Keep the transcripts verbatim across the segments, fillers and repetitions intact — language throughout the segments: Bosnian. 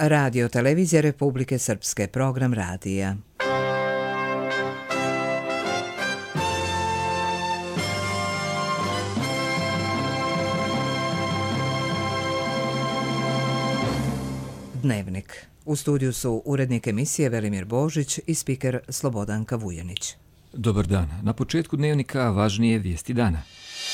Radio Televizija Republike Srpske, program radija. Dnevnik. U studiju su urednik emisije Velimir Božić i spiker Slobodanka Vujanić. Dobar dan. Na početku dnevnika važnije vijesti dana.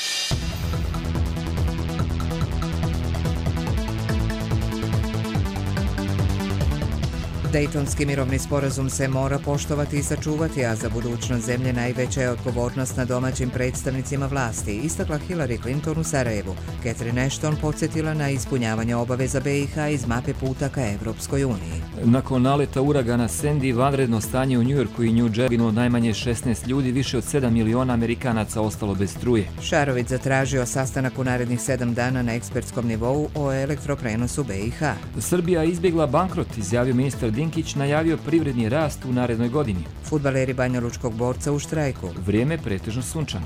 Dejtonski mirovni sporazum se mora poštovati i sačuvati, a za budućnost zemlje najveća je odgovornost na domaćim predstavnicima vlasti, istakla Hillary Clinton u Sarajevu. Catherine Ashton podsjetila na ispunjavanje obaveza B i H iz mape puta ka Evropskoj uniji. Nakon naleta uragana Sandy, vanredno stanje u Njujorku i New Jersey, najmanje šesnaest ljudi, više od sedam miliona Amerikanaca ostalo bez struje. Šarović zatražio sastanak u narednih sedam dana na ekspertskom nivou o elektroprenosu B i H. Srbija izbjegla bankrot, izjavio ministar Dinkić, najavio privredni rast u narednoj godini. Fudbaleri banjalučkog borca u štrajku. Vrijeme pretežno sunčano.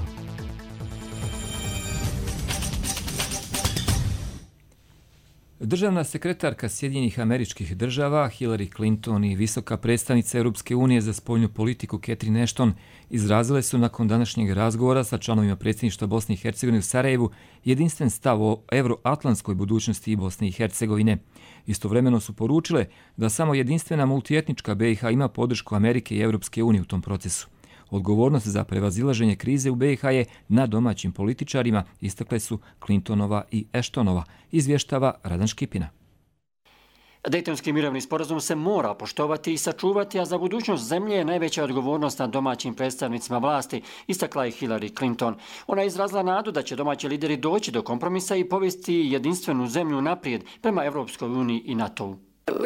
Državna sekretarka Sjedinjenih Američkih Država Hillary Clinton i visoka predstavnica Europske unije za spoljnu politiku Catherine Ashton izrazile su nakon današnjeg razgovora sa članovima predsjedništva Bosne i Hercegovine u Sarajevu jedinstven stav o euroatlantskoj budućnosti i Bosne i Hercegovine. Istovremeno su poručile da samo jedinstvena multietnička B i H ima podršku Amerike i Europske unije u tom procesu. Odgovornost za prevazilaženje krize u B i H je na domaćim političarima, istakle su Clintonova i Ashtonova, izvještava Radan Škipina. Dejtonski mirovni sporazum se mora poštovati i sačuvati, a za budućnost zemlje je najveća odgovornost na domaćim predstavnicima vlasti, istakla je Hillary Clinton. Ona je izrazila nadu da će domaći lideri doći do kompromisa i povesti jedinstvenu zemlju naprijed prema Evropskoj uniji i NATO-u.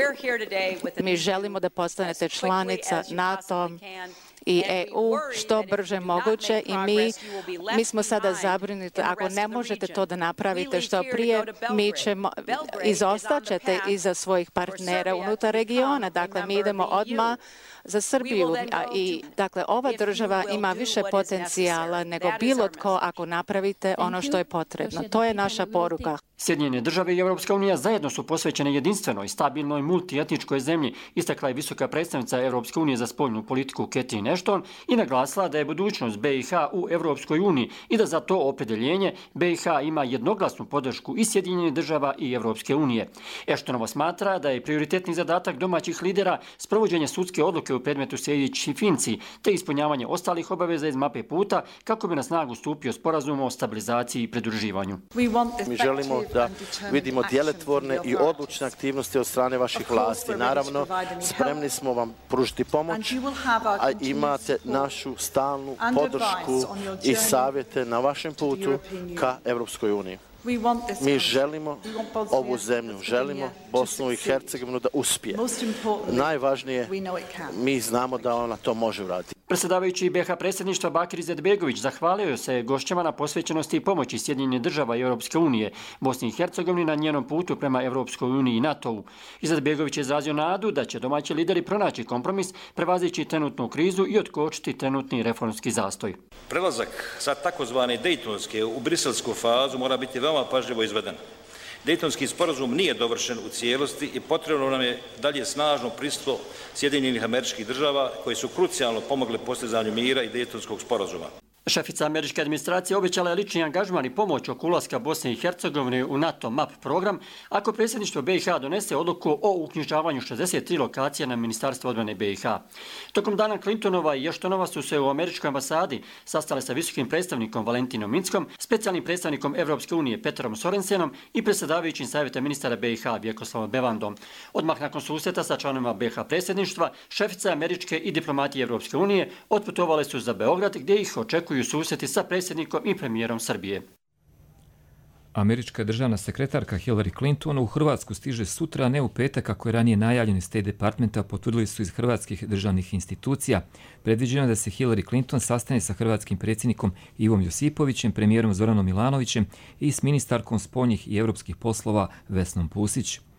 Mi želimo da postanete članica NATO i E U što brže moguće i mi, mi smo sada zabrinuti. Ako ne možete to da napravite što prije, mi ćemo, izostaćete iza svojih partnera unutar regiona. Dakle, mi idemo odmah za Srbiju. A i, dakle, ova država ima više potencijala nego bilo tko ako napravite ono što je potrebno. To je naša poruka. Sjedinjene države i Europska unija zajedno su posvećene jedinstvenoj, stabilnoj, multietničkoj zemlji, istakla je visoka predstavnica Europske unije za spoljnu politiku Catherine Ashton i naglasila da je budućnost B i H u Europskoj uniji i da za to opredjeljenje B i H ima jednoglasnu podršku i Sjedinjenih država i Europske unije. Ashtonova smatra da je prioritetni zadatak domaćih lidera sprovođenje sudske odluke u predmetu Sejdić i Finci, te ispunjavanje ostalih obaveza iz mape puta kako bi na snagu stupio sporazum o stabilizaciji i pridruživanju. Mi želimo da vidimo djelotvorne i odlučne aktivnosti od strane vaših vlasti. Naravno, spremni smo vam pružiti pomoć, a imate našu stalnu podršku i savjete na vašem putu ka Evropskoj uniji. Mi želimo ovu zemlju, želimo Bosnu i Hercegovinu da uspije. Najvažnije, mi znamo da ona to može uraditi. Predsjedavajući B i H predsjedništva Bakir Izetbegović zahvalio se gošćama na posvećenosti i pomoći Sjedinjenih država i Europske unije Bosni i Hercegovini na njenom putu prema Europskoj uniji i NATO-u. Izetbegović je izrazio nadu da će domaći lideri pronaći kompromis, prevazići trenutnu krizu i otkočiti trenutni reformski zastoj. Prelazak sa takozvane Dejtonske u briselsku fazu mora biti veoma pažljivo izveden. Dejtonski sporazum nije dovršen u cijelosti i potrebno nam je dalje snažno prisustvo Sjedinjenih Američkih Država koji su krucijalno pomogli postizanju mira i Dejtonskog sporazuma. Šefica američke administracije obećala je lični angažman i pomoć oko ulaska Bosne i Hercegovine u NATO M A P program ako predsjedništvo B i H donese odluku o uknjižavanju šezdeset tri lokacija na Ministarstvo odbrane B i H. Tokom dana Clintonova i Ashtonova su se u američkoj ambasadi sastale sa visokim predstavnikom Valentinom Inckom, specijalnim predstavnikom Evropske unije Petrom Sorensenom i predsjedavajućim savjeta ministara B i H Vjekoslavom Bevandom. Odmah nakon susreta sa članovima B i H predsjedništva, šefice američke i diplomatije Evropske unije otputovale su za Beograd gdje ih očekuju susreti sa predsjednikom i premijerom Srbije. Američka državna sekretarka Hillary Clinton u Hrvatsku stiže sutra, a ne u petak kako je ranije najavljeno iz State Departmenta, potvrdili su iz hrvatskih državnih institucija. Predviđeno je da se Hillary Clinton sastane sa hrvatskim predsjednikom Ivom Josipovićem, premijerom Zoranom Milanovićem i s ministarkom spoljnih i europskih poslova Vesnom Pusić.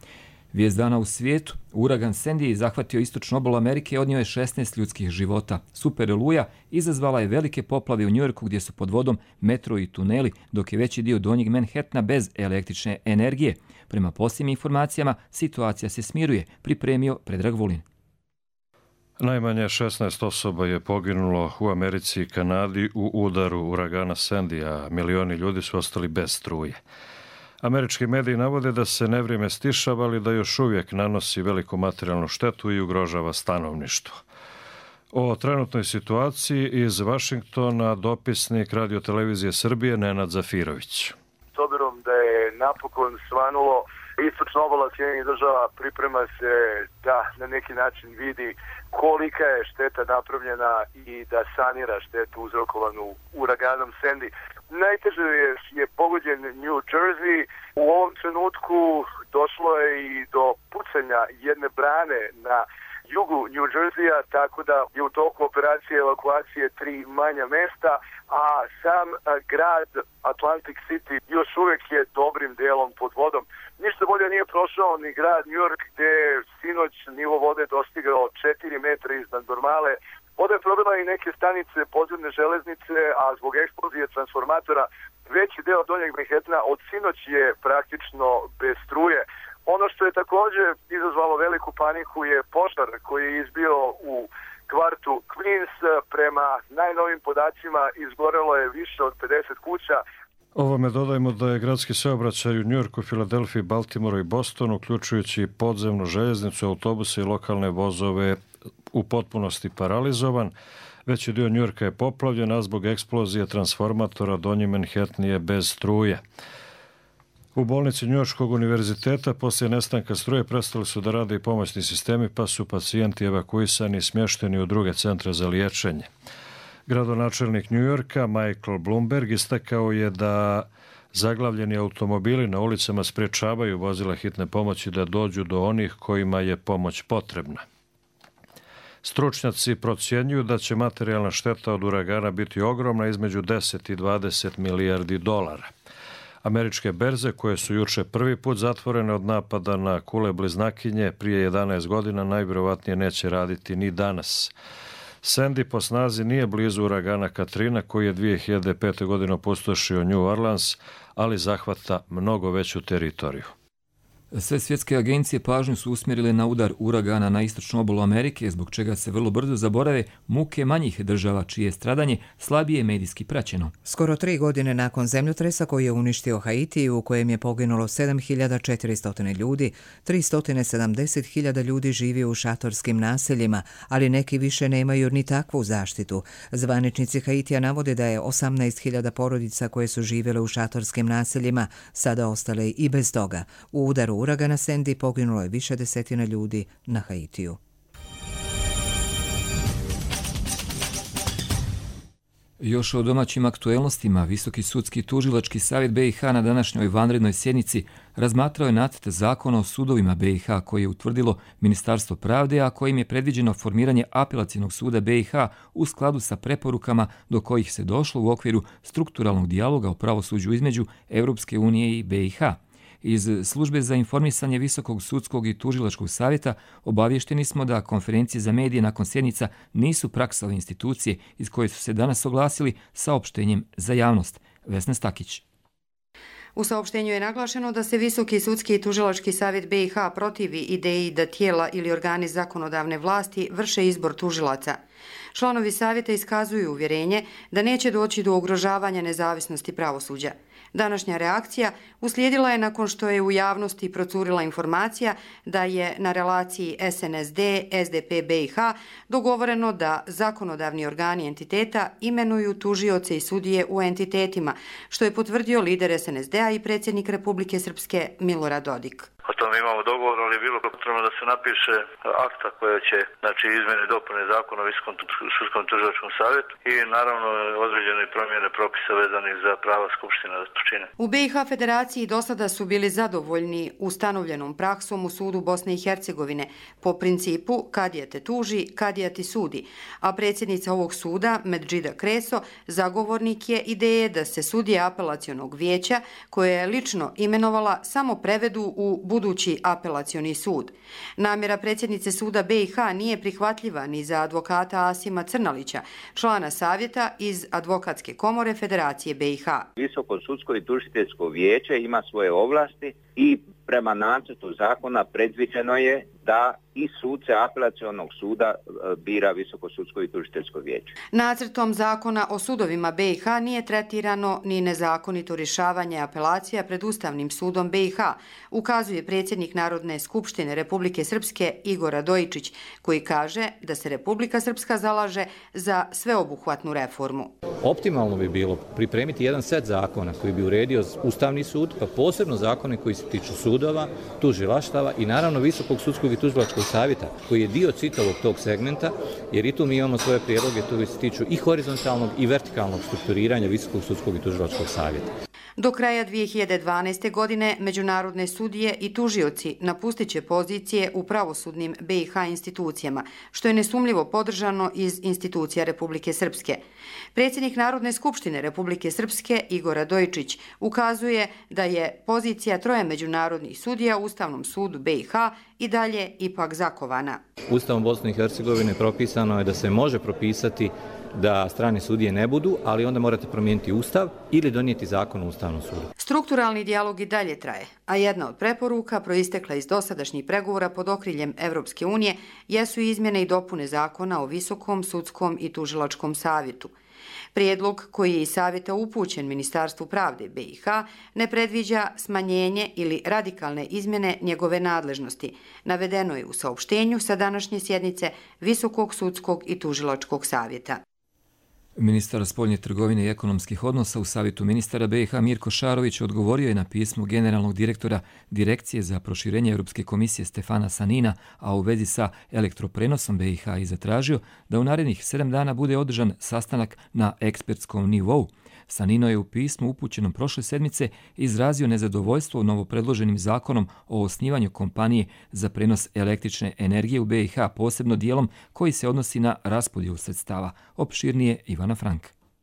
Vijest dana u svijetu, uragan Sandy zahvatio istočnu obalu Amerike i odnio je šesnaest ljudskih života. Super oluja izazvala je velike poplave u Njujorku gdje su pod vodom metro i tuneli, dok je veći dio donjeg Manhattana bez električne energije. Prema posljednjim informacijama, situacija se smiruje, pripremio Predrag Vulin. Najmanje šesnaest osoba je poginulo u Americi i Kanadi u udaru uragana Sandy, a milioni ljudi su ostali bez struje. Američki mediji navode da se nevrijeme stišava, ali da još uvijek nanosi veliku materijalnu štetu i ugrožava stanovništvo. O trenutnoj situaciji iz Vašingtona dopisnik Radio-televizije Srbije Nenad Zafirović. S obzirom da je napokon svanulo, istočna obala Sjedinjenih Država priprema se da na neki način vidi kolika je šteta napravljena i da sanira štetu uzrokovanu uraganom Sandy. Najteže je, je pogođen New Jersey. U ovom trenutku došlo je i do pucanja jedne brane na jugu New Jerseya, tako da je u toku operacije evakuacije tri manja mesta, a sam grad Atlantic City još uvijek je dobrim delom pod vodom. Ništa bolje nije prošao ni grad New York, gdje je sinoć nivo vode dostigao četiri metra iznad normale. Voda je probila i neke stanice podzemne železnice, a zbog eksplozije transformatora veći deo donjeg Manhattana od sinoć je praktično bez struje. Ono što je također izazvalo veliku paniku je požar koji je izbio u kvartu Queens. Prema najnovim podacima izgorelo je više od pedeset kuća. Ovome dodajmo da je gradski saobraćaj u Njujorku, Filadelfiji, Baltimoru i Bostonu, uključujući podzemnu željeznicu, autobuse i lokalne vozove, u potpunosti paralizovan. Veći dio Njujorka je poplavljen, a zbog eksplozije transformatora donji Manhattan je bez struje. U bolnici Njujorškog univerziteta poslije nestanka struje prestali su da rade i pomoćni sistemi, pa su pacijenti evakuisani i smješteni u druge centre za liječenje. Gradonačelnik Njujorka Michael Bloomberg istakao je da zaglavljeni automobili na ulicama sprječavaju vozila hitne pomoći da dođu do onih kojima je pomoć potrebna. Stručnjaci procjenjuju da će materijalna šteta od uragana biti ogromna, između deset i dvadeset milijardi dolara. Američke berze, koje su juče prvi put zatvorene od napada na kule bliznakinje prije jedanaest godina, najvjerovatnije neće raditi ni danas. Sandy po snazi nije blizu uragana Katrina, koji je dvije hiljade pete. godine opustošio New Orleans, ali zahvata mnogo veću teritoriju. Sve svjetske agencije pažnju su usmjerile na udar uragana na istočnu obalu Amerike, zbog čega se vrlo brzo zaborave muke manjih država, čije stradanje slabije medijski praćeno. Skoro tri godine nakon zemljotresa koji je uništio Haiti, u kojem je poginulo sedam hiljada četiristo ljudi, tristo sedamdeset hiljada ljudi živi u šatorskim naseljima, ali neki više nemaju ni takvu zaštitu. Zvaničnici Haitija navode da je osamnaest hiljada porodica koje su živjele u šatorskim naseljima sada ostale i bez toga. U udaru uragana Sandy poginulo je više desetina ljudi na Haitiju. Još o domaćim aktuelnostima, Visoki sudski tužilački savjet B i H na današnjoj vanrednoj sjednici razmatrao je nacrt zakona o sudovima B i H koji je utvrdilo Ministarstvo pravde, a kojim je predviđeno formiranje apelacionog suda B i H u skladu sa preporukama do kojih se došlo u okviru strukturalnog dijaloga o pravosuđu između Europske unije i B i H. Iz službe za informisanje Visokog sudskog i tužilačkog savjeta obavješteni smo da konferencije za medije nakon sjednica nisu praksa ove institucije iz koje su se danas oglasili saopštenjem za javnost. Vesna Stakić. U saopštenju je naglašeno da se Visoki sudski i tužilački savjet B i H protivi ideji da tijela ili organi zakonodavne vlasti vrše izbor tužilaca. Članovi savjeta iskazuju uvjerenje da neće doći do ugrožavanja nezavisnosti pravosuđa. Današnja reakcija uslijedila je nakon što je u javnosti procurila informacija da je na relaciji S N S D S D P B i H dogovoreno da zakonodavni organi entiteta imenuju tužioce i sudije u entitetima, što je potvrdio lider S N S D-a i predsjednik Republike Srpske Milorad Dodik. O tome imamo dogovor, ali je bilo potrebno da se napiše akta koja će, znači, izmjene i dopune zakona o Visokom sudskom tužilačkom savjetu i naravno određene promjene propisa vezanih za prava Skupština da to čine. U B i H federaciji do sada su bili zadovoljni ustanovljenom praksom u sudu Bosne i Hercegovine po principu kadija te tuži, kadija ti sudi, a predsjednica ovog suda, Medžida Kreso, zagovornik je ideje da se sudije apelacionog vijeća, koje je lično imenovala, samo prevedu u budući apelacioni sud. Namjera predsjednice suda B i H nije prihvatljiva ni za advokata Asima Crnalića, člana savjeta iz Advokatske komore Federacije B i H. Visoko sudsko i tužiteljsko vijeće ima svoje ovlasti i prema nacrtu zakona predviđeno je da i suce apelacionog suda bira Visoko sudsko i tužiteljsko vijeće. Nacrtom zakona o sudovima B i H nije tretirano ni nezakonito rješavanje apelacija pred Ustavnim sudom B i H, ukazuje predsjednik Narodne skupštine Republike Srpske Igor Radojičić, koji kaže da se Republika Srpska zalaže za sveobuhvatnu reformu. Optimalno bi bilo pripremiti jedan set zakona koji bi uredio Ustavni sud, pa posebno zakone koji se tiču sudova, tužilaštava i naravno Visokog sudskog i tužilačkog savjeta, koji je dio čitavog tog segmenta, jer i tu mi imamo svoje prijedloge koji se tiču i horizontalnog i vertikalnog strukturiranja Visokog sudskog i tužilačkog savjeta. Do kraja dvije hiljade dvanaeste. godine međunarodne sudije i tužioci napustit će pozicije u pravosudnim B i H institucijama, što je nesumljivo podržano iz institucija Republike Srpske. Predsjednik Narodne skupštine Republike Srpske Igor Radojičić ukazuje da je pozicija troje međunarodnih sudija u Ustavnom sudu B i H i dalje ipak zakovana. Ustavom Bosne i Hercegovine propisano je da se može propisati da strane sudije ne budu, ali onda morate promijeniti Ustav ili donijeti zakon o Ustavnom sudu. Strukturalni dijalog i dalje traje, a jedna od preporuka proistekla iz dosadašnjih pregovora pod okriljem Evropske unije jesu izmjene i dopune zakona o Visokom sudskom i tužilačkom savjetu. Prijedlog koji je iz savjeta upućen Ministarstvu pravde B i H ne predviđa smanjenje ili radikalne izmjene njegove nadležnosti. Navedeno je u saopštenju sa današnje sjednice Visokog sudskog i tužilačkog savjeta. Ministar spoljne trgovine i ekonomskih odnosa u Savjetu ministara B i H Mirko Šarović odgovorio je na pismo generalnog direktora Direkcije za proširenje Europske komisije Stefana Sanina, a u vezi sa elektroprenosom B i H i zatražio da u narednih sedam dana bude održan sastanak na ekspertskom nivou. Sanino je u pismu upućenom prošle sedmice izrazio nezadovoljstvo novopredloženim zakonom o osnivanju kompanije za prenos električne energije u B i H, posebno dijelom koji se odnosi na raspodjelu sredstava. Opširnije Ivana Frank.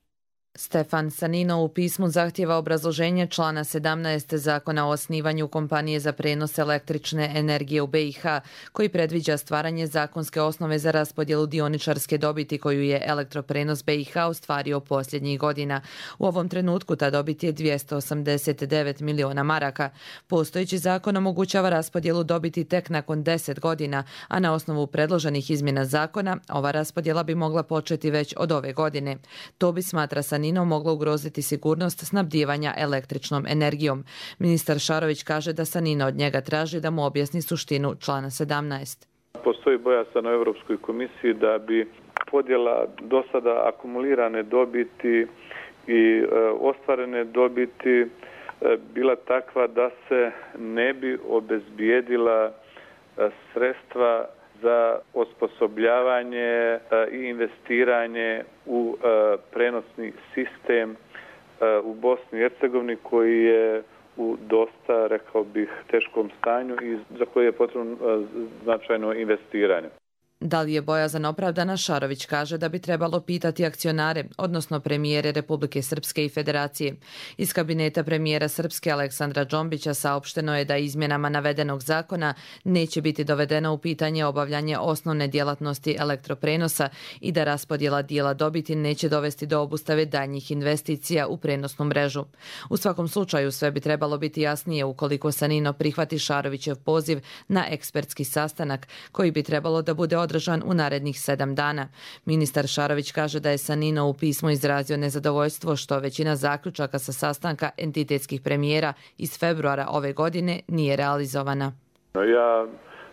Stefan Sanino u pismu zahtjeva obrazloženje člana sedamnaest Zakona o osnivanju kompanije za prenos električne energije u B i H, koji predviđa stvaranje zakonske osnove za raspodjelu dioničarske dobiti koju je elektroprenos B i H ostvario posljednjih godina. U ovom trenutku ta dobit je dvjesto osamdeset devet miliona maraka. Postojeći zakon omogućava raspodjelu dobiti tek nakon deset godina, a na osnovu predloženih izmjena zakona ova raspodjela bi mogla početi već od ove godine. To bi, smatra Sanino, moglo ugroziti sigurnost snabdijevanja električnom energijom. Ministar Šarović kaže da Sanino od njega traži da mu objasni suštinu člana sedamnaest. Postoji bojazan u Europskoj komisiji da bi podjela do sada akumulirane dobiti i e, ostvarene dobiti e, bila takva da se ne bi obezbijedila e, sredstva za osposobljavanje i investiranje u prenosni sistem u Bosni i Hercegovini koji je u dosta, rekao bih, teškom stanju i za koje je potrebno značajno investiranje. Da li je bojazan opravdana, Šarović kaže da bi trebalo pitati akcionare, odnosno premijere Republike Srpske i Federacije. Iz kabineta premijera Srpske Aleksandra Džombića saopšteno je da izmjenama navedenog zakona neće biti dovedeno u pitanje obavljanje osnovne djelatnosti elektroprenosa i da raspodjela dijela dobiti neće dovesti do obustave daljnjih investicija u prenosnu mrežu. U svakom slučaju sve bi trebalo biti jasnije ukoliko Sanino prihvati Šarovićev poziv na ekspertski sastanak koji bi trebalo da bude održan u narednih sedam dana. Ministar Šarović kaže da je Sanino u pismu izrazio nezadovoljstvo što većina zaključaka sa sastanka entitetskih premijera iz februara ove godine nije realizovana. Ja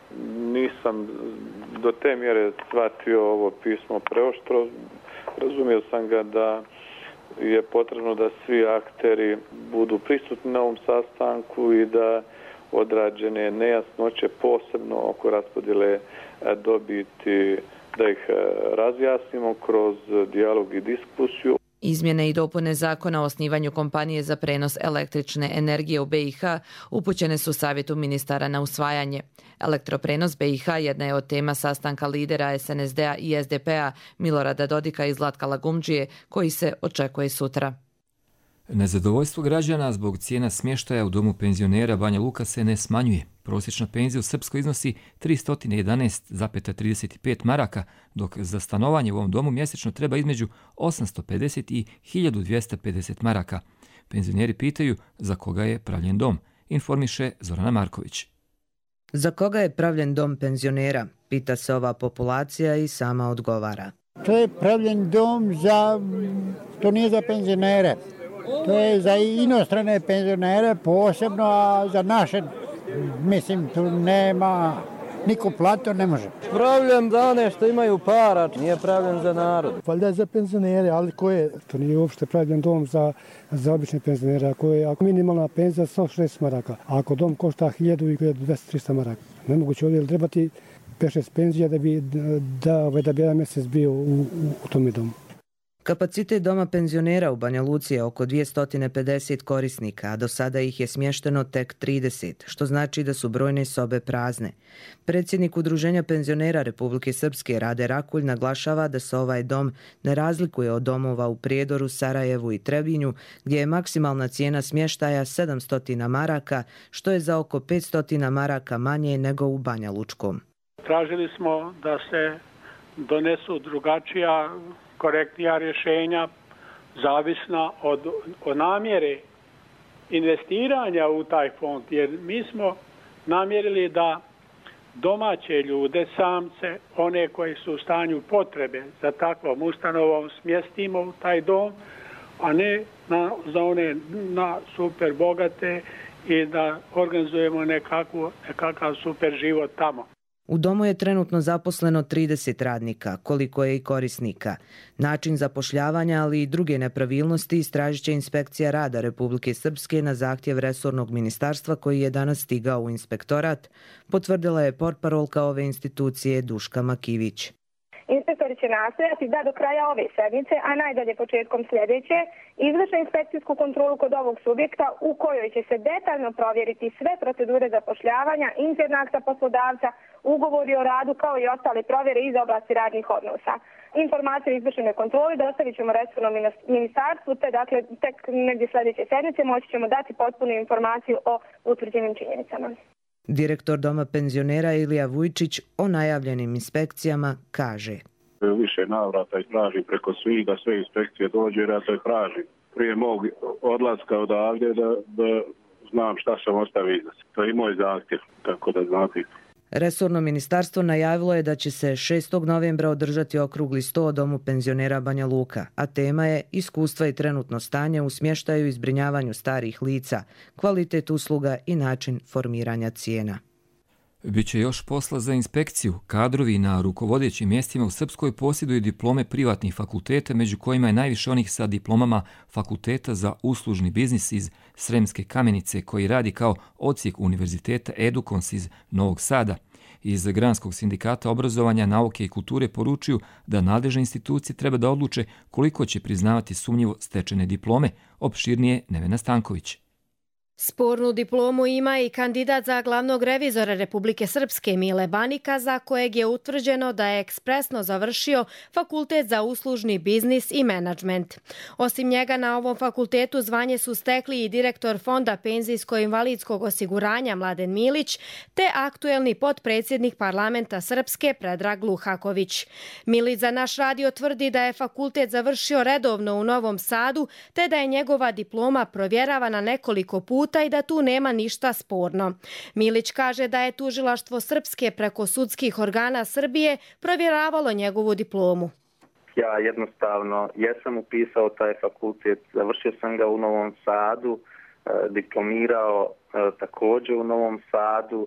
nisam do te mjere shvatio ovo pismo preoštro. Razumio sam ga da je potrebno da svi akteri budu prisutni na ovom sastanku i da odrađene nejasnoće posebno oko raspodjele dobiti, da ih razjasnimo kroz dijalog i diskusiju. Izmjene i dopune zakona o osnivanju kompanije za prenos električne energije u B i H upućene su Savjetu ministara na usvajanje. Elektroprenos B i H jedna je od tema sastanka lidera S N S D-a i S D P-a Milorada Dodika i Zlatka Lagumdžije, koji se očekuje sutra. Nezadovoljstvo građana zbog cijena smještaja u domu penzionera Banja Luka se ne smanjuje. Prosječna penzija u Srpskoj iznosi tristo jedanaest zarez trideset pet maraka, dok za stanovanje u ovom domu mjesečno treba između osamsto pedeset i hiljadu dvjesto pedeset maraka. Penzioneri pitaju za koga je pravljen dom, informiše Zorana Marković. Za koga je pravljen dom penzionera, pita se ova populacija i sama odgovara. To je pravljen dom za, to nije za penzionere. To je za inostrane penzionere posebno, a za naše, mislim, tu nema, niko plato ne može. Pravljen za one što imaju para, nije pravljen za narod. Valjda je za penzionere, ali ko je, to nije uopšte pravljen dom za, za obične penzionere. Ako je ako minimalna penzija sto šezdeset maraka, a ako dom košta hiljadu i dvjesto trista maraka. Nemoguće ovdje trebati pet šest penzija da bi, da, da bi jedan mjesec bio u, u, u tome domu. Kapacitet doma penzionera u Banja Luci je oko dvjesto pedeset korisnika, a do sada ih je smješteno tek trideset, što znači da su brojne sobe prazne. Predsjednik Udruženja penzionera Republike Srpske Rade Rakulj naglašava da se ovaj dom ne razlikuje od domova u Prijedoru, Sarajevu i Trebinju, gdje je maksimalna cijena smještaja sedamsto maraka, što je za oko petsto maraka manje nego u Banja Lučkom. Tražili smo da se donesu drugačija, korektnija rješenja, zavisna od, od namjere investiranja u taj fond, jer mi smo namjerili da domaće ljude, samce, one koji su u stanju potrebe za takvom ustanovom smjestimo u taj dom, a ne na, za one na super bogate i da organizujemo nekakvu, nekakav super život tamo. U domu je trenutno zaposleno trideset radnika, koliko je i korisnika. Način zapošljavanja, ali i druge nepravilnosti istražit će inspekcija rada Republike Srpske na zahtjev resornog ministarstva koji je danas stigao u inspektorat, potvrdila je portparolka ove institucije Duška Makivić. Inspektori će nastojati da do kraja ove sedmice, a najdalje početkom sljedeće, izvrše inspekcijsku kontrolu kod ovog subjekta u kojoj će se detaljno provjeriti sve procedure zapošljavanja, interna akta poslodavca, ugovori o radu kao i ostale provjere iz oblasti radnih odnosa. Informacije o izvršenoj kontroli dostavit ćemo resornom ministarstvu, te dakle tek negdje sljedeće sedmice moći ćemo dati potpunu informaciju o utvrđenim činjenicama. Direktor doma penzionera Ilija Vujčić o najavljenim inspekcijama kaže. Više navrata i traži preko svih da sve inspekcije dođe, ja to i tražim. Prije mog odlaska odavdje da, da znam šta sam ostavio iza se. To je i moj zahtjev, tako da znate. Resorno ministarstvo najavilo je da će se šestog novembra održati okrugli sto o domu penzionera Banja Luka, a tema je iskustva i trenutno stanje u smještaju i zbrinjavanju starih lica, kvalitet usluga i način formiranja cijena. Biće još posla za inspekciju. Kadrovi na rukovodećim mjestima u Srpskoj posjeduju diplome privatnih fakulteta, među kojima je najviše onih sa diplomama Fakulteta za uslužni biznis iz Sremske Kamenice, koji radi kao odsjek Univerziteta Edukons iz Novog Sada. Iz Granskog sindikata obrazovanja, nauke i kulture poručuju da nadležne institucije treba da odluče koliko će priznavati sumnjivo stečene diplome. Opširnije Nevena Stanković. Spornu diplomu ima i kandidat za glavnog revizora Republike Srpske Mile Banika, za kojeg je utvrđeno da je ekspresno završio Fakultet za uslužni biznis i menadžment. Osim njega na ovom fakultetu zvanje su stekli i direktor Fonda penzijsko-invalidskog osiguranja Mladen Milić, te aktuelni potpredsjednik parlamenta Srpske Predrag Luhaković. Milić za naš radio tvrdi da je fakultet završio redovno u Novom Sadu, te da je njegova diploma provjeravana nekoliko puta i da tu nema ništa sporno. Milić kaže da je tužilaštvo Srpske preko sudskih organa Srbije provjeravalo njegovu diplomu. Ja jednostavno jesam upisao taj fakultet, završio sam ga u Novom Sadu, diplomirao također u Novom Sadu,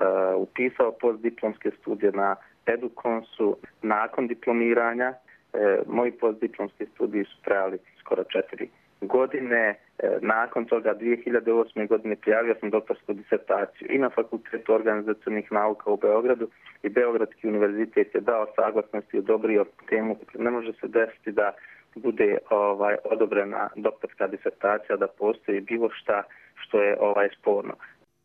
upisao postdiplomske studije na Edukonsu. Nakon diplomiranja moji postdiplomski studiji su trajali skoro četiri godine. Nakon toga dvije hiljade osme. godine prijavio sam doktorsku disertaciju i na Fakultetu organizacionih nauka u Beogradu i Beogradski univerzitet je dao saglasnost i odobrio temu. Ne može se desiti da bude ovaj odobrena doktorska disertacija, da postoji bilo šta što je ovaj sporno.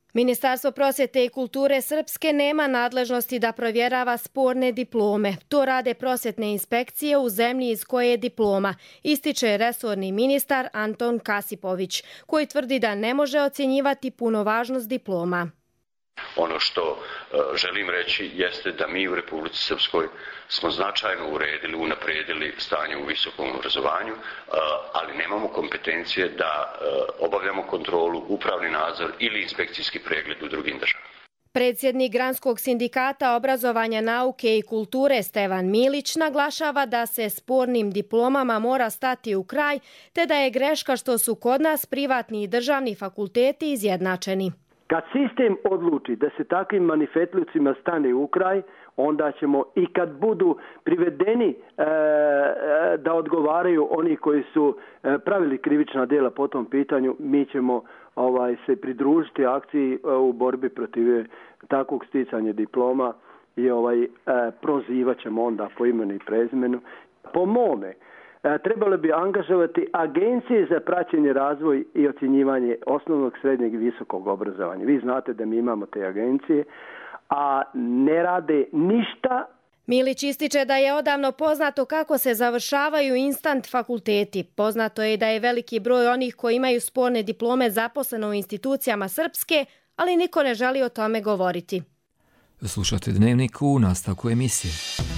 Ministarstvo prosvjete i kulture Srpske nema nadležnosti da provjerava sporne diplome. To rade prosvjetne inspekcije u zemlji iz koje je diploma, ističe resorni ministar Anton Kasipović, koji tvrdi da ne može ocjenjivati punovažnost diploma. Ono što uh, želim reći jeste da mi u Republici Srpskoj smo značajno uredili, unaprijedili stanje u visokom obrazovanju, uh, ali nemamo kompetencije da uh, obavljamo kontrolu, upravni nadzor ili inspekcijski pregled u drugim državama. Predsjednik Granskog sindikata obrazovanja, nauke i kulture Stevan Milić naglašava da se spornim diplomama mora stati u kraj, te da je greška što su kod nas privatni i državni fakulteti izjednačeni. Kad sistem odluči da se takvim manifetlucima stane u kraj, onda ćemo i kad budu privedeni e, da odgovaraju oni koji su e, pravili krivična djela po tom pitanju, mi ćemo ovaj, se pridružiti akciji e, u borbi protiv takvog sticanja diploma i ovaj, e, prozivat ćemo onda po imenu i prezimenu. Po mome, trebalo bi angažovati agencije za praćenje, razvoj i ocjenjivanje osnovnog, srednjeg i visokog obrazovanja. Vi znate da mi imamo te agencije, a ne rade ništa. Milić ističe da je odavno poznato kako se završavaju instant fakulteti. Poznato je da je veliki broj onih koji imaju sporne diplome zaposleno u institucijama Srpske, ali niko ne želi o tome govoriti. Slušate Dnevnik u nastavku emisije.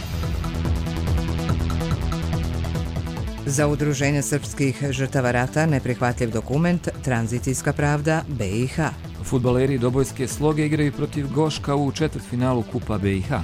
Za Udruženje srpskih žrtava rata neprihvatljiv dokument Tranzicijska pravda B i H. Fudbaleri Dobojske Sloge igraju protiv Goška u četvrtfinalu Kupa B i H.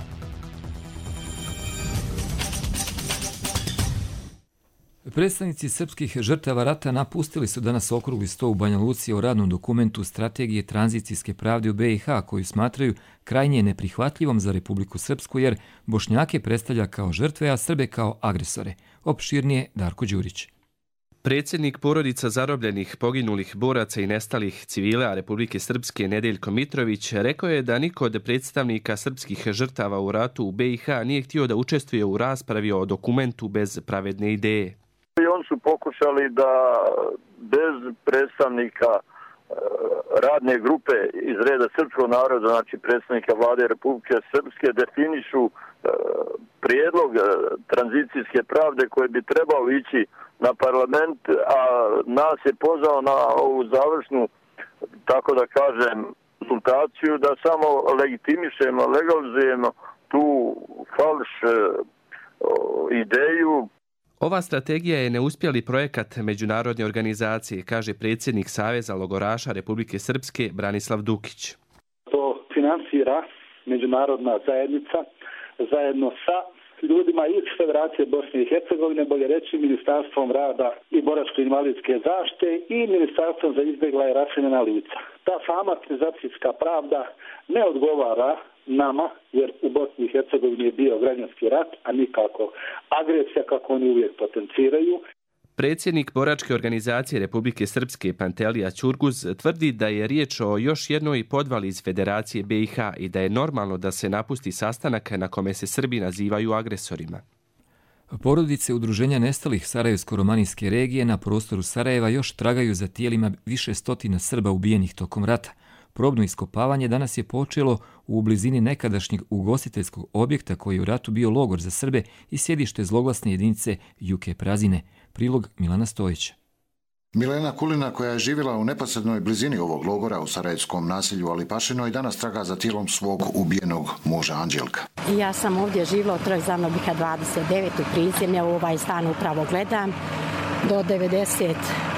Predstavnici srpskih žrtava rata napustili su danas okrugli sto u Banja Luci o radnom dokumentu Strategije tranzicijske pravde u B i H, koju smatraju krajnje neprihvatljivom za Republiku Srpsku, jer Bošnjake predstavlja kao žrtve, a Srbe kao agresore. Opširnije Darko Đurić. Predsjednik porodica zarobljenih, poginulih boraca i nestalih civila Republike Srpske Nedeljko Mitrović rekao je da niko od predstavnika srpskih žrtava u ratu u B i H nije htio da učestvuje u raspravi o dokumentu bez pravedne ideje. I oni su pokušali da bez predstavnika radne grupe iz reda srpskog naroda, znači predstavnika vlade Republike Srpske, definišu prijedlog tranzicijske pravde koji bi trebao ići na parlament, a nas je pozvao na ovu završnu, tako da kažem, konsultaciju da samo legitimišemo, legalizujemo tu falš ideju. Ova strategija je neuspjeli projekat međunarodne organizacije, kaže predsjednik Saveza logoraša Republike Srpske Branislav Dukić. To finansira međunarodna zajednica zajedno sa ljudima iz Federacije Bosne i Hercegovine, bolje reći Ministarstvom rada i boračko-invalidske zaštite i Ministarstvom za izbjegla i raseljena lica. Ta sama tranzicijska pravda ne odgovara nama, jer u Bosni i Hercegovini je bio građanski rat, a nikako agresija, kako oni uvijek potenciraju. Predsjednik boračke organizacije Republike Srpske Pantelija Ćurguz tvrdi da je riječ o još jednoj podvali iz Federacije B i H i da je normalno da se napusti sastanak na kome se Srbi nazivaju agresorima. Porodice Udruženja nestalih Sarajevsko-romanijske regije na prostoru Sarajeva još tragaju za tijelima više stotina Srba ubijenih tokom rata. Probno iskopavanje danas je počelo u blizini nekadašnjeg ugostiteljskog objekta koji je u ratu bio logor za Srbe i sjedište zloglasne jedinice Juke Prazine. Prilog Milana Stojića. Milena Kulina, koja je živjela u neposrednoj blizini ovog logora u sarajevskom naselju Alipašinoj, danas traga za tijelom svog ubijenog muža Anđelka. Ja sam ovdje živjela od trojeg Zavnobika dvadeset devet u prizemlju, u ovaj stan upravo gledam, do devedeset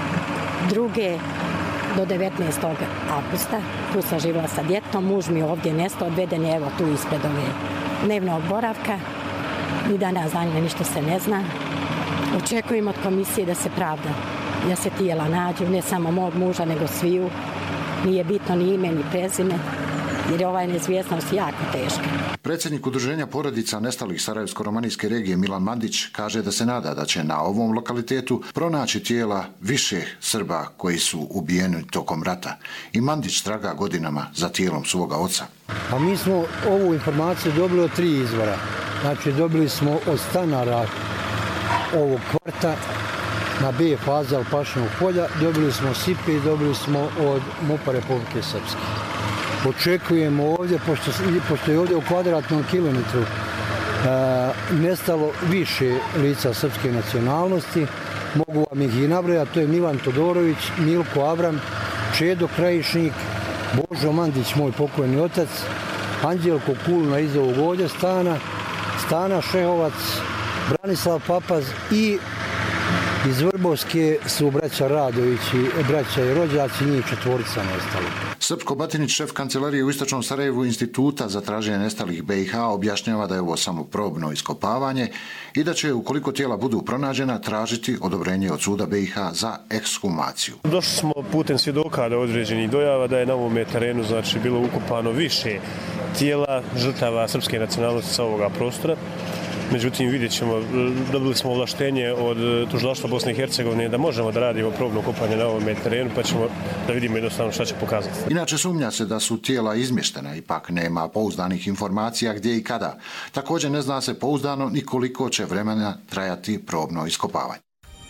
druge do devetnaestog avgusta. Tu sam živjela sa djetom, muž mi ovdje nestao, odveden je evo tu ispred ove dnevnog boravka. Ni danas danje ništa se ne zna. Očekujem od komisije da se pravda, da se tijela nađu, ne samo mog muža, nego sviju. Nije bitno ni ime, ni prezime, jer je ovaj neizvjesnost jako teška. Predsjednik Udruženja porodica nestalih Sarajevsko-romanijske regije Milan Mandić kaže da se nada da će na ovom lokalitetu pronaći tijela više Srba koji su ubijeni tokom rata. I Mandić traga godinama za tijelom svoga oca. A mi smo ovu informaciju dobili od tri izvora. Znači dobili smo od stanara ovog kvarta na B faze Alpašinog polja, dobili smo S I P E i dobili smo od M U P-a Republike Srpske. Očekujemo ovdje, pošto, pošto je ovdje u kvadratnom kilometru e, nestalo više lica srpske nacionalnosti, mogu vam ih i nabrojati, to je Milan Todorović, Milko Avram, Čedo Krajišnik, Božo Mandić, moj pokojni otac, Anđelko Kulna iz ovog ovdje stana, Stana Šehovac, Branislav Papaz i iz Vrbovske su braća Radovići, braća i rođaci, njih četvorica nestali. Srpko Batinić, šef kancelarije u Istočnom Sarajevu Instituta za traženje nestalih B i H, objašnjava da je ovo samo probno iskopavanje i da će, ukoliko tijela budu pronađena, tražiti odobrenje od suda B i H za ekshumaciju. Došli smo putem svjedoka do određenih dojava da je na ovom terenu znači, bilo ukopano više tijela žrtava srpske nacionalnosti sa ovoga prostora. Međutim, vidjet ćemo, dobili smo ovlaštenje od tužilaštva Bosne i Hercegovine da možemo da radimo probno kopanje na ovom terenu, pa ćemo da vidimo jednostavno šta će pokazati. Inače, sumnja se da su tijela izmještena, ipak nema pouzdanih informacija gdje i kada. Također ne zna se pouzdano ni koliko će vremena trajati probno iskopavanje.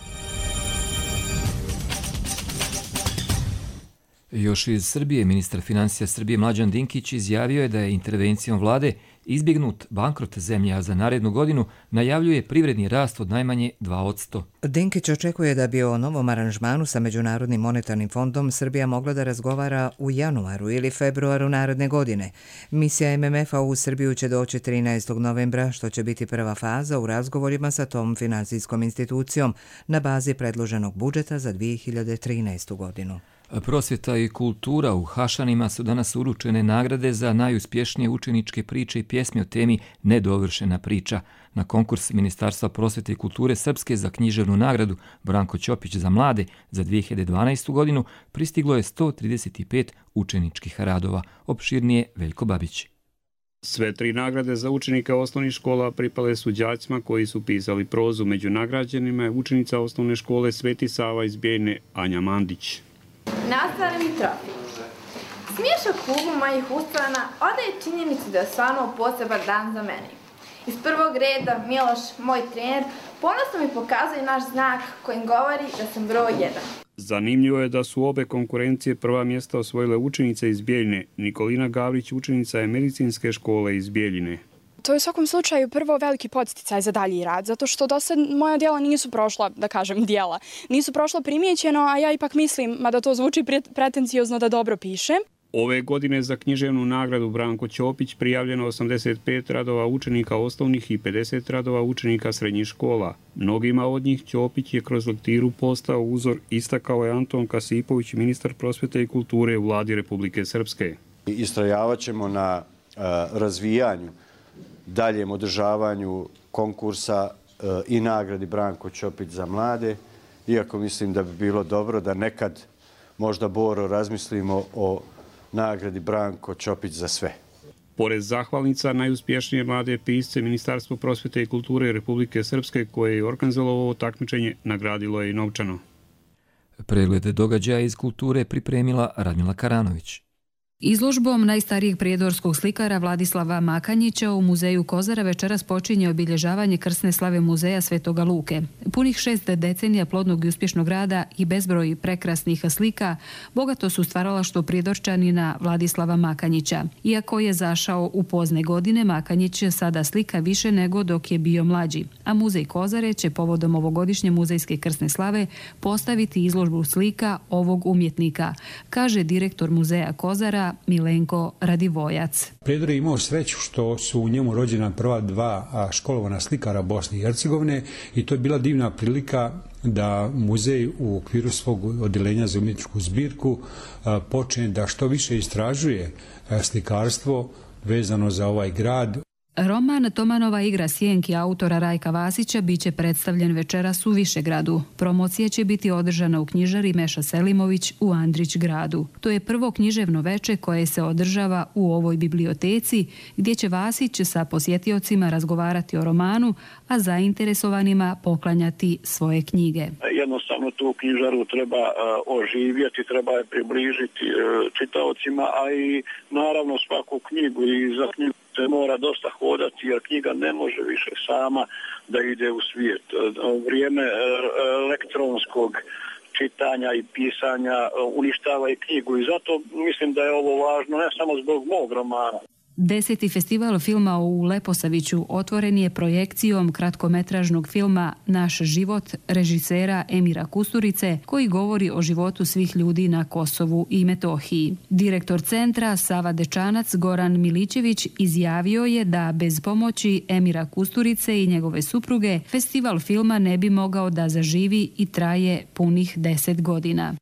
Još iz Srbije, ministar financija Srbije Mlađan Dinkić izjavio je da je intervencijom vlade izbjegnut bankrot zemlje, a za narednu godinu najavljuje privredni rast od najmanje dva posto. Dinkić očekuje da bi o novom aranžmanu sa Međunarodnim monetarnim fondom Srbija mogla da razgovara u januaru ili februaru naredne godine. Misija M M F-a u Srbiju će doći trinaestog novembra, što će biti prva faza u razgovorima sa tom finansijskom institucijom na bazi predloženog budžeta za dvije hiljade trinaestu godinu. Prosvjeta i kultura u Hašanima su danas uručene nagrade za najuspješnije učeničke priče i pjesme o temi Nedovršena priča. Na konkurs Ministarstva prosvjete i kulture Srpske za književnu nagradu Branko Ćopić za mlade za dvije hiljade dvanaestu godinu pristiglo je sto trideset pet učeničkih radova. Opširnije Veljko Babić. Sve tri nagrade za učenike osnovnih škola pripale su đacima koji su pisali prozu. Među nagrađenima je učenica osnovne škole Sveti Sava iz Bijeljne Anja Mandić. Nastavni trofej. Smiješak klubu mojih ustana odaje činjenicu da je stvarno poseban dan za mene. Iz prvog reda Miloš, moj trener, ponosno mi pokazuje naš znak kojim govori da sam broj jedan. Zanimljivo je da su obe konkurencije prva mjesta osvojile učenice iz Bijeljne. Nikolina Gavrić učenica je medicinske škole iz Bijeljine. To je u svakom slučaju prvo veliki podsticaj za dalji rad, zato što do sad moja djela nisu prošla, da kažem djela, nisu prošla primijećeno, a ja ipak mislim, mada to zvuči pretencijozno, da dobro pišem. Ove godine za književnu nagradu Branko Ćopić prijavljeno osamdeset pet radova učenika osnovnih i pedeset radova učenika srednjih škola. Mnogima od njih Ćopić je kroz lektiru postao uzor, istakao je Anton Kasipović, ministar prosvjete i kulture u vladi Republike Srpske. Istrajavat ćemo na uh, razvijanju, daljem održavanju konkursa uh, i nagradi Branko Ćopić za mlade, iako mislim da bi bilo dobro da nekad možda, Boro, razmislimo o nagradi Branko Ćopić za sve. Pored zahvalnica, najuspješnije mlade pisce Ministarstvo prosvjete i kulture Republike Srpske, koje je organizovalo ovo takmičenje, nagradilo je i novčano. Pregled događaja iz kulture pripremila Radmila Karanović. Izložbom najstarijeg prijedorskog slikara Vladislava Makanjića u muzeju Kozara večeras počinje obilježavanje krsne slave muzeja Svetoga Luke. Punih šest decenija plodnog i uspješnog rada i bezbroj prekrasnih slika bogato su stvaralaštvo prijedorčanina Vladislava Makanjića. Iako je zašao u pozne godine, Makanjić sada slika više nego dok je bio mlađi, a muzej Kozare će povodom ovogodišnje muzejske krsne slave postaviti izložbu slika ovog umjetnika, kaže direktor muzeja Kozara Milenko Radivojac. Prijedor je imao sreću što su u njemu rođena prva dva školovana slikara Bosne i Hercegovine i to je bila divna prilika da muzej u okviru svog odjeljenja za umjetničku zbirku počne da što više istražuje slikarstvo vezano za ovaj grad. Roman Tomanova igra sjenki autora Rajka Vasića biće predstavljen večeras u Višegradu. Promocija će biti održana u knjižari Meša Selimović u Andrić gradu. To je prvo književno veče koje se održava u ovoj biblioteci, gdje će Vasić sa posjetiocima razgovarati o romanu, a zainteresovanima poklanjati svoje knjige. Jednostavno tu knjižaru treba uh, oživjeti, treba je približiti uh, čitaocima, a i naravno svaku knjigu i za knjigu se mora dosta hodati, jer knjiga ne može više sama da ide u svijet. Vrijeme elektronskog čitanja i pisanja uništava i knjigu i zato mislim da je ovo važno ne samo zbog mog romana. Deseti festival filma u Leposaviću otvoren je projekcijom kratkometražnog filma Naš život režisera Emira Kusturice koji govori o životu svih ljudi na Kosovu i Metohiji. Direktor centra Sava Dečanac Goran Milićević izjavio je da bez pomoći Emira Kusturice i njegove supruge festival filma ne bi mogao da zaživi i traje punih deset godina.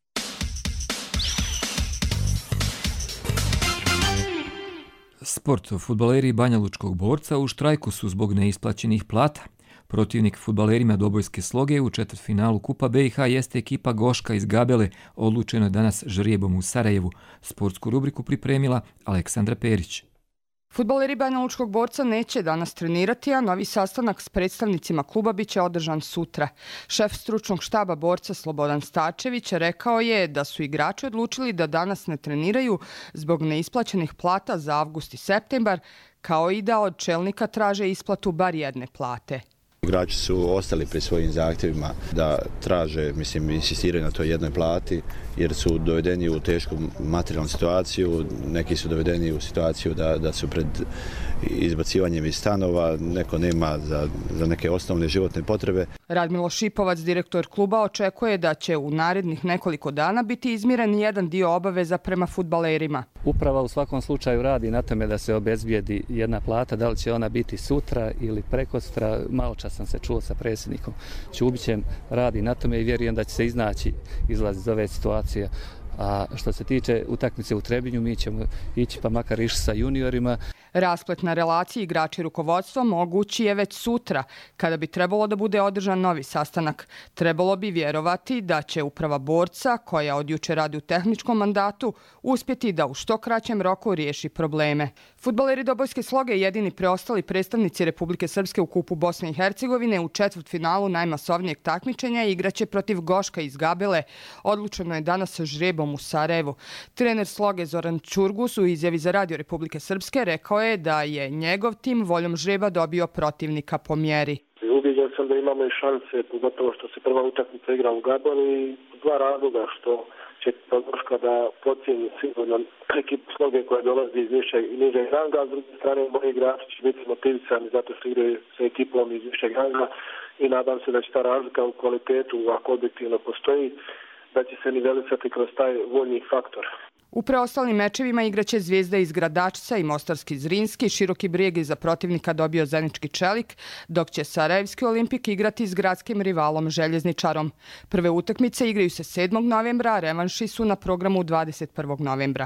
Sport. Fudbaleri Banjalučkog Borca u štrajku su zbog neisplaćenih plata. Protivnik fudbalerima Dobojske Sloge u četvrtfinalu Kupa B i H jeste ekipa Goška iz Gabele, odlučeno je danas žrijebom u Sarajevu. Sportsku rubriku pripremila Aleksandra Perić. Fudbaleri Banjalučkog Borca neće danas trenirati, a novi sastanak s predstavnicima kluba biće održan sutra. Šef stručnog štaba Borca Slobodan Stačević rekao je da su igrači odlučili da danas ne treniraju zbog neisplaćenih plata za avgust i septembar, kao i da od čelnika traže isplatu bar jedne plate. Igrači su ostali pri svojim zahtjevima da traže, mislim, insistiraju na toj jednoj plati jer su dovedeni u tešku materijalnu situaciju, neki su dovedeni u situaciju da, da su pred izbacivanjem iz stanova, neko nema za, za neke osnovne životne potrebe. Radmilo Šipovac, direktor kluba, očekuje da će u narednih nekoliko dana biti izmiren jedan dio obaveza prema fudbalerima. Uprava u svakom slučaju radi na tome da se obezbijedi jedna plata, da li će ona biti sutra ili prekosutra. Malo čas sam se čuo sa predsjednikom Čubićem, radi na tome i vjerujem da će se iznaći izlaz iz ove situacije. A što se tiče utakmice u Trebinju, mi ćemo ići pa makar išli sa juniorima. Rasplet na relaciji igrači rukovodstva mogući je već sutra, kada bi trebalo da bude održan novi sastanak. Trebalo bi vjerovati da će uprava Borca, koja od juče radi u tehničkom mandatu, uspjeti da u što kraćem roku riješi probleme. Fudbaleri Dobojske Sloge, jedini preostali predstavnici Republike Srpske u Kupu Bosne i Hercegovine, u četvrtfinalu najmasovnijeg takmičenja igraće protiv Goška iz Gabele. Odlučeno je danas žrebom u Sarajevu. Trener Sloge Zoran Čurgus u izjavi za Radio Republike Srpske rekao je da je njegov tim voljom žreba dobio protivnika po mjeri. Ubiđen sam da imamo i šanse, pogotovo što se prva utakmica igra u Gabonu i dva razloga što će Goška da pocijeni sigurno ekipu Sloge koja dolazi iz nižeg i nižeg ranga, a s druge strane moji igrači će biti motivisani zato što igraju sa ekipom iz nižeg ranga i nadam se da će ta razlika u kvalitetu, ako objektivno postoji, da će se nivelisati kroz taj voljni faktor. U preostalim mečevima igraće Zvijezda iz Gradačca i Mostarski Zrinski, Široki Brijeg je za protivnika dobio Zenički Čelik, dok će Sarajevski Olimpik igrati s gradskim rivalom Željezničarom. Prve utakmice igraju se sedmog novembra, a revanši su na programu dvadeset prvog novembra.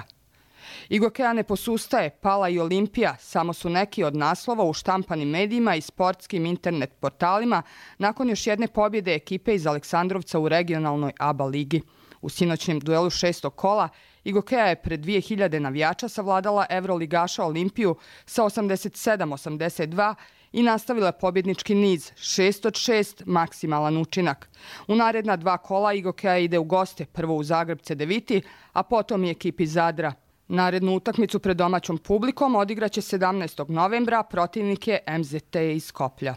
Igokeja ne posustaje, pala i Olimpija, samo su neki od naslova u štampanim medijima i sportskim internet portalima nakon još jedne pobjede ekipe iz Aleksandrovca u regionalnoj A B A ligi. U sinoćnjem duelu šestog kola Igokeja je pred dvije hiljade navijača savladala evroligaša Olimpiju sa osamdeset sedam osamdeset dva i nastavila pobjednički niz šest od šest, maksimalan učinak. U naredna dva kola Igokeja ide u goste, prvo u Zagreb Cedeviti, a potom i ekipi Zadra. Narednu utakmicu pred domaćom publikom odigraće sedamnaestog novembra, protivnik je M Z T iz Skoplja.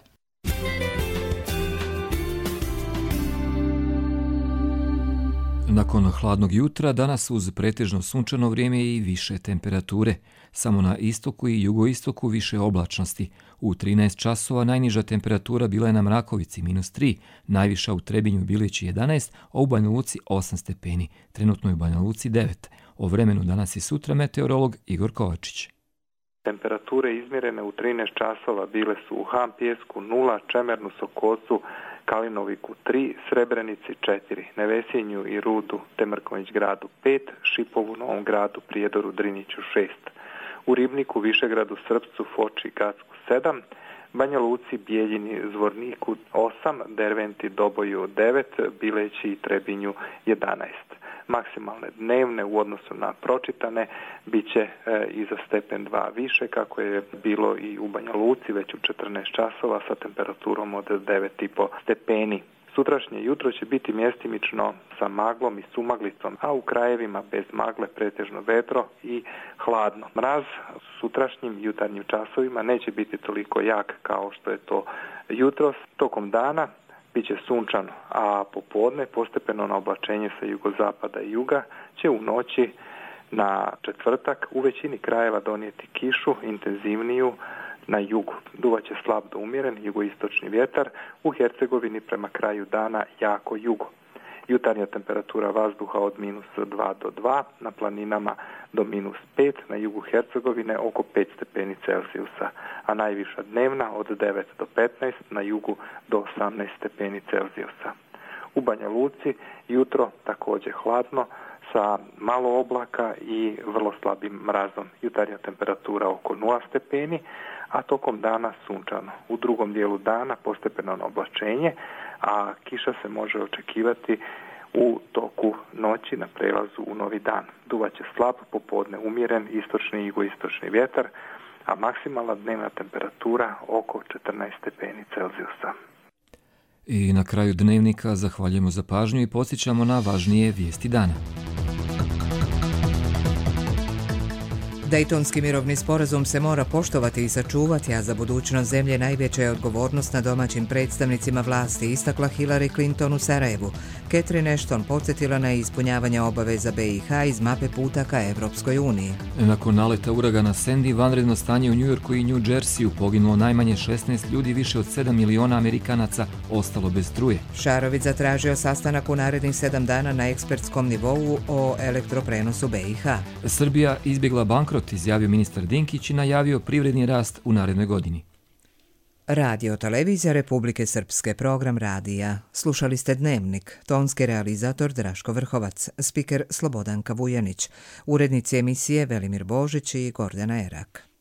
Nakon hladnog jutra, danas uz pretežno sunčano vrijeme i više temperature. Samo na istoku i jugoistoku više oblačnosti. U trinaest časova najniža temperatura bila je na Mrakovici minus tri, najviša u Trebinju i Bilići jedanaest, a u Banja Luci osam stepeni. Trenutno je u Banja Luci devet. O vremenu danas i sutra meteorolog Igor Kovačić. Temperature izmjerene u trinaest časova bile su u Han Pijesku nula, Čemernu, Sokocu, Kalinoviku tri, Srebrenici četiri, Nevesinju i Rudu te Mrkonjić gradu pet, Šipovu, Novom gradu, Prijedoru, Driniću šest, u Ribniku, Višegradu, Srpcu, Foči, Gacku sedam, Banja Luci, Bijeljini, Zvorniku osam, Derventi, Doboju devet, Bileći i Trebinju jedanaest. Maksimalne dnevne u odnosu na pročitane bit će e, i za stepen dva više, kako je bilo i u Banja Luci već u četrnaest časova sa temperaturom od devet i po stepeni. Sutrašnje jutro će biti mjestimično sa maglom i sumaglicom, a u krajevima bez magle pretežno vedro i hladno. Mraz sutrašnjim jutarnjim časovima neće biti toliko jak kao što je to jutros. Tokom dana Biće sunčano, a popodne postepeno na oblačenje sa jugozapada i juga će u noći na četvrtak u većini krajeva donijeti kišu, intenzivniju na jugu. Duvaće slab do umjeren jugoistočni vjetar, u Hercegovini prema kraju dana jako jugo. Jutarnja temperatura vazduha od minus dva do dva, na planinama do minus pet, na jugu Hercegovine oko pet stepeni Celzijusa, a najviša dnevna od devet do petnaest, na jugu do osamnaest stepeni Celzijusa. U Banja Luci jutro također hladno, sa malo oblaka i vrlo slabim mrazom. Jutarnja temperatura oko nula stepeni, a tokom dana sunčano. U drugom dijelu dana postepeno oblačenje, a kiša se može očekivati u toku noći na prelazu u novi dan. Duvaće slab, popodne umjeren, istočni i jugoistočni vjetar, a maksimalna dnevna temperatura oko četrnaest stepeni Celzijusa. I na kraju dnevnika zahvaljujemo za pažnju i podsjećamo na važnije vijesti dana. Dejtonski mirovni sporazum se mora poštovati i sačuvati, a za budućnost zemlje najveća je odgovornost na domaćim predstavnicima vlasti, istakla Hillary Clinton u Sarajevu. Catherine Ashton podsjetila na ispunjavanje obaveza B i H iz mape puta ka Evropskoj uniji. Nakon naleta uragana Sandy, vanredno stanje u Njujorku i New Jerseyu, poginulo najmanje šesnaest ljudi, više od sedam miliona Amerikanaca ostalo bez struje. Šarović zatražio sastanak u narednih sedam dana na ekspertskom nivou o elektroprenosu B i H. Srbija izbjegla bankrot, izjavio ministar Dinkić i najavio privredni rast u narednoj godini. Radio Televizija Republike Srpske, program radija. Slušali ste Dnevnik, tonski realizator Draško Vrhovac, spiker Slobodanka Vujanić, urednici emisije Velimir Božić i Gordana Erak.